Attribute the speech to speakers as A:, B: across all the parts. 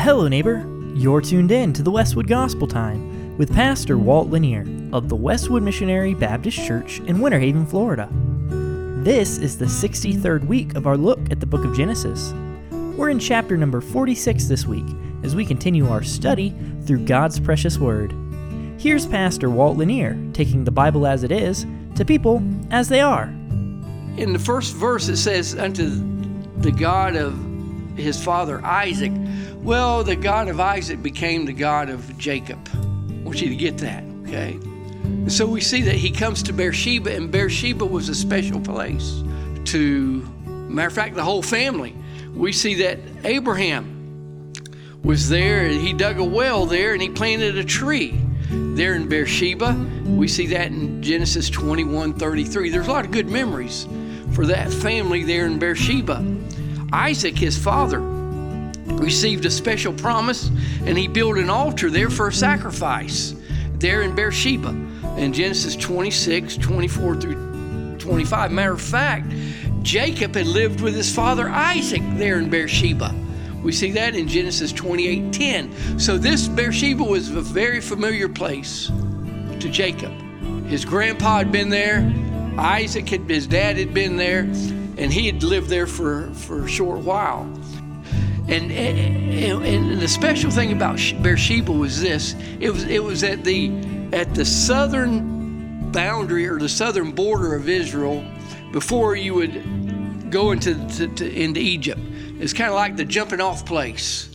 A: Hello, neighbor. You're tuned in to the Westwood Gospel Time with Pastor Walt Lanier of the Westwood Missionary Baptist Church in Winter Haven, Florida. This is the 63rd week of our look at the book of Genesis. We're in chapter number 46 this week as we continue our study through God's precious Word. Here's Pastor Walt Lanier taking the Bible as it is to people as they are.
B: In the first verse it says, unto the God of his father Isaac. Well, the God of Isaac became the God of Jacob. I want you to get that, okay? And so we see that he comes to Beersheba, and Beersheba was a special place to, matter of fact, the whole family. We see that Abraham was there, and he dug a well there, and he planted a tree there in Beersheba. We see that in Genesis 21:33. There's a lot of good memories for that family there in Beersheba. Isaac, his father, received a special promise, and he built an altar there for a sacrifice there in Beersheba in Genesis 26:24 through 25. Matter of fact, Jacob had lived with his father Isaac there in Beersheba. We see that in Genesis 28:10. So this Beersheba was a very familiar place to Jacob. His grandpa had been there, his dad had been there, and he had lived there for a short while. And the special thing about Beersheba was this: it was at the southern boundary or the southern border of Israel before you would go into Egypt. It's kind of like the jumping off place.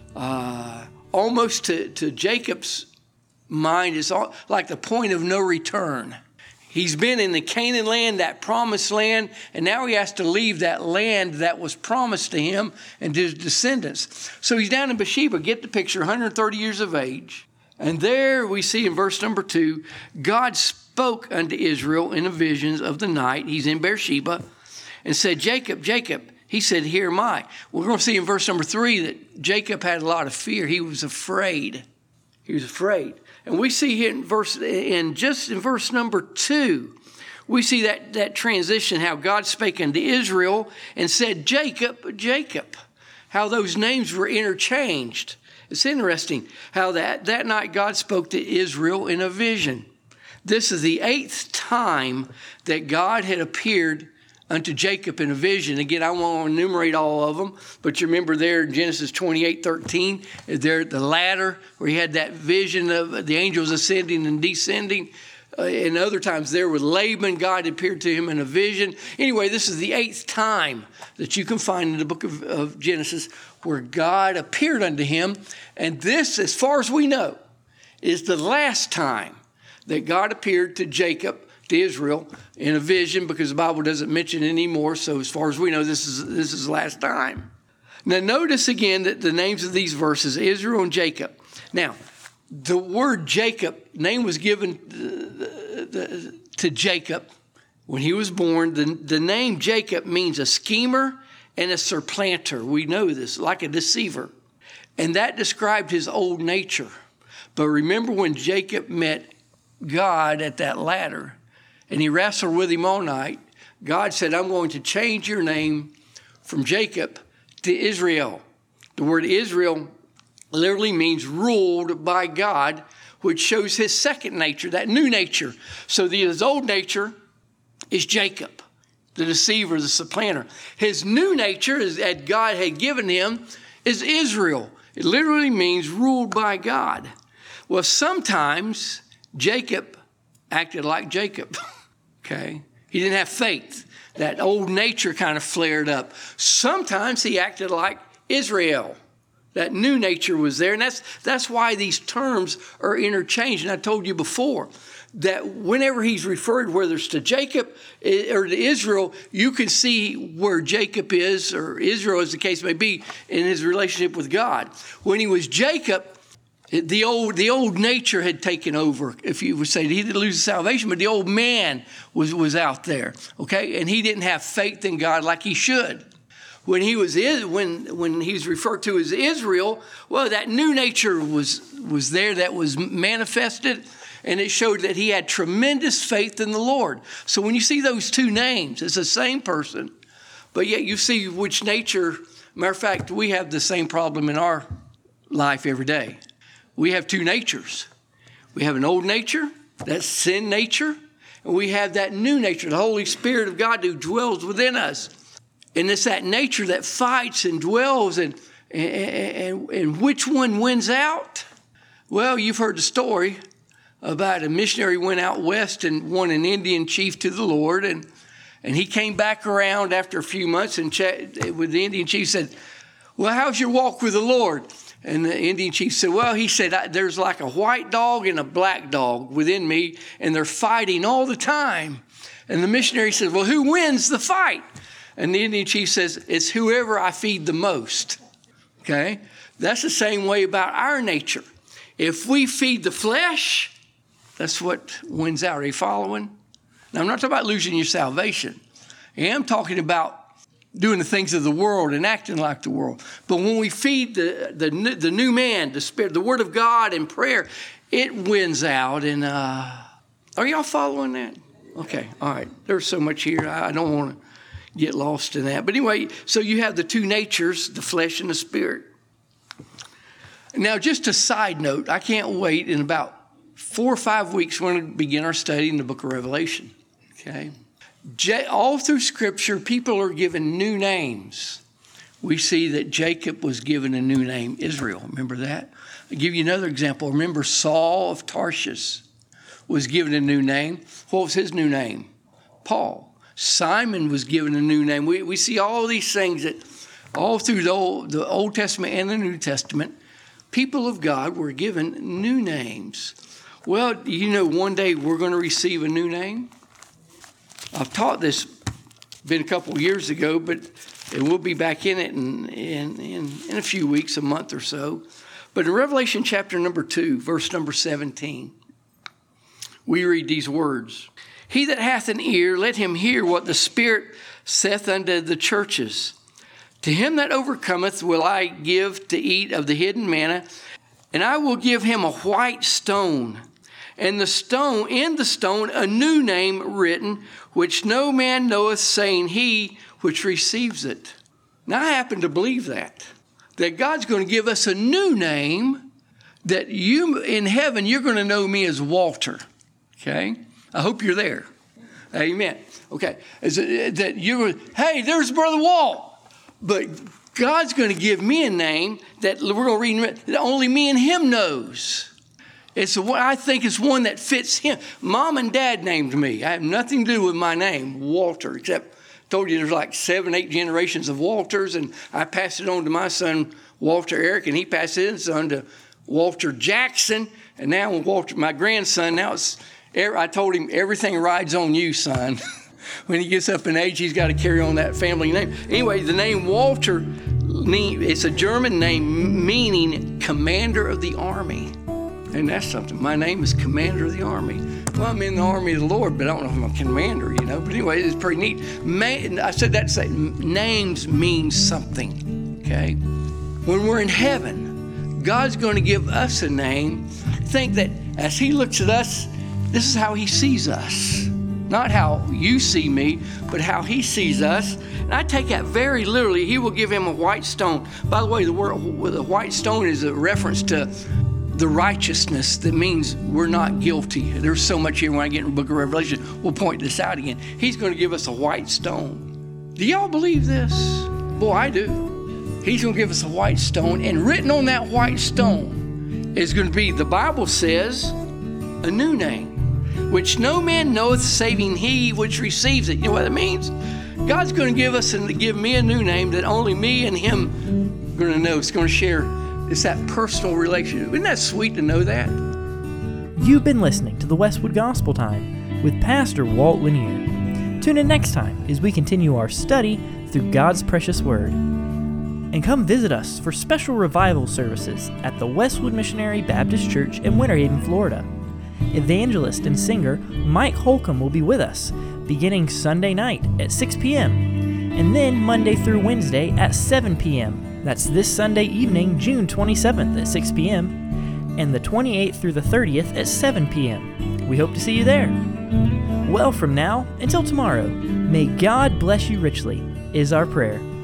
B: Almost to Jacob's mind, it's like the point of no return. He's been in the Canaan land, that promised land, and now he has to leave that land that was promised to him and to his descendants. So he's down in Beersheba, get the picture, 130 years of age. And there we see in verse number 2, God spoke unto Israel in the visions of the night. He's in Beersheba and said, Jacob, Jacob. He said, here am I. We're going to see in verse number 3 that Jacob had a lot of fear. He was afraid. He was afraid. And we see here in verse number 2, we see that transition, how God spake unto Israel and said, Jacob, Jacob, how those names were interchanged. It's interesting how that night God spoke to Israel in a vision. This is the 8th time that God had appeared unto Jacob in a vision. Again, I won't enumerate all of them, but you remember there in Genesis 28:13, there at the ladder where he had that vision of the angels ascending and descending. And other times there with Laban, God appeared to him in a vision. Anyway, this is the 8th time that you can find in the book of Genesis where God appeared unto him. And this, as far as we know, is the last time that God appeared to Jacob, to Israel, in a vision, because the Bible doesn't mention it anymore. So as far as we know, this is the last time. Now notice again that the names of these verses, Israel and Jacob. Now, the word Jacob, name was given to Jacob when he was born. The name Jacob means a schemer and a supplanter. We know this, like a deceiver. And that described his old nature. But remember when Jacob met God at that ladder, and he wrestled with him all night, God said, I'm going to change your name from Jacob to Israel. The word Israel literally means ruled by God, which shows his second nature, that new nature. So his old nature is Jacob, the deceiver, the supplanter. His new nature, that God had given him, is Israel. It literally means ruled by God. Well, sometimes Jacob acted like Jacob. Okay, he didn't have faith. That old nature kind of flared up. Sometimes he acted like Israel. That new nature was there. And that's why these terms are interchanged. And I told you before that whenever he's referred, whether it's to Jacob or to Israel, you can see where Jacob is, or Israel as the case may be, in his relationship with God. When he was Jacob, the old nature had taken over, if you would say. He didn't lose his salvation, but the old man was out there, okay? And he didn't have faith in God like he should. When he was referred to as Israel, well, that new nature was there, that was manifested, and it showed that he had tremendous faith in the Lord. So when you see those two names, it's the same person, but yet you see which nature. Matter of fact, we have the same problem in our life every day. We have two natures. We have an old nature, that's sin nature, and we have that new nature, the Holy Spirit of God who dwells within us. And it's that nature that fights and dwells, and which one wins out? Well, you've heard the story about a missionary went out west and won an Indian chief to the Lord, and he came back around after a few months and with the Indian chief said, well, how's your walk with the Lord? And the Indian chief said, well, he said, there's like a white dog and a black dog within me, and they're fighting all the time. And the missionary said, well, who wins the fight? And the Indian chief says, it's whoever I feed the most. Okay? That's the same way about our nature. If we feed the flesh, that's what wins out. Are you following? Now, I'm not talking about losing your salvation. I am talking about doing the things of the world and acting like the world. But when we feed the new man, the Spirit, the Word of God and prayer, it wins out. And are y'all following that? Okay, all right. There's so much here. I don't want to get lost in that. But anyway, so you have the two natures, the flesh and the spirit. Now, just a side note, I can't wait. In about 4 or 5 weeks, we're going to begin our study in the book of Revelation. Okay? All through Scripture, people are given new names. We see that Jacob was given a new name, Israel. Remember that? I'll give you another example. Remember Saul of Tarshish was given a new name. What was his new name? Paul. Simon was given a new name. We see all these things that all through the Old Testament and the New Testament, people of God were given new names. Well, you know, one day we're going to receive a new name. I've taught this, been a couple of years ago, but we'll be back in it in a few weeks, a month or so. But in Revelation chapter number 2, verse number 17, we read these words. He that hath an ear, let him hear what the Spirit saith unto the churches. To him that overcometh will I give to eat of the hidden manna, and I will give him a white stone, and in the stone a new name written, which no man knoweth, saying he which receives it. Now I happen to believe that God's going to give us a new name, that you in heaven, you're going to know me as Walter. Okay? I hope you're there. Amen. Okay. That you're going, hey, there's Brother Walt. But God's going to give me a name that we're going to read that only me and him knows. I think it's one that fits him. Mom and Dad named me. I have nothing to do with my name, Walter, except I told you there's like 7, 8 generations of Walters, and I passed it on to my son, Walter Eric, and he passed his on to Walter Jackson, and now Walter, my grandson, now I told him everything rides on you, son. When he gets up in age, he's got to carry on that family name. Anyway, the name Walter, it's a German name meaning commander of the army. And that's something. My name is Commander of the Army. Well, I'm in the army of the Lord, but I don't know if I'm a commander, you know. But anyway, it's pretty neat. I said that to say names mean something, okay? When we're in heaven, God's going to give us a name. Think that as he looks at us, this is how he sees us. Not how you see me, but how he sees us. And I take that very literally. He will give him a white stone. By the way, the word with a white stone is a reference to the righteousness that means we're not guilty. There's so much here when I get in the book of Revelation. We'll point this out again. He's going to give us a white stone. Do y'all believe this? Boy, I do. He's going to give us a white stone, and written on that white stone is going to be, the Bible says, a new name, which no man knoweth saving he which receives it. You know what that means? God's going to give us and give me a new name that only me and him are going to know. It's going to share. It's that personal relationship. Isn't that sweet to know that?
A: You've been listening to the Westwood Gospel Time with Pastor Walt Lanier. Tune in next time as we continue our study through God's precious Word. And come visit us for special revival services at the Westwood Missionary Baptist Church in Winter Haven, Florida. Evangelist and singer Mike Holcomb will be with us beginning Sunday night at 6 p.m. and then Monday through Wednesday at 7 p.m. That's this Sunday evening, June 27th at 6 p.m. and the 28th through the 30th at 7 p.m. We hope to see you there. Well, from now until tomorrow, may God bless you richly, is our prayer.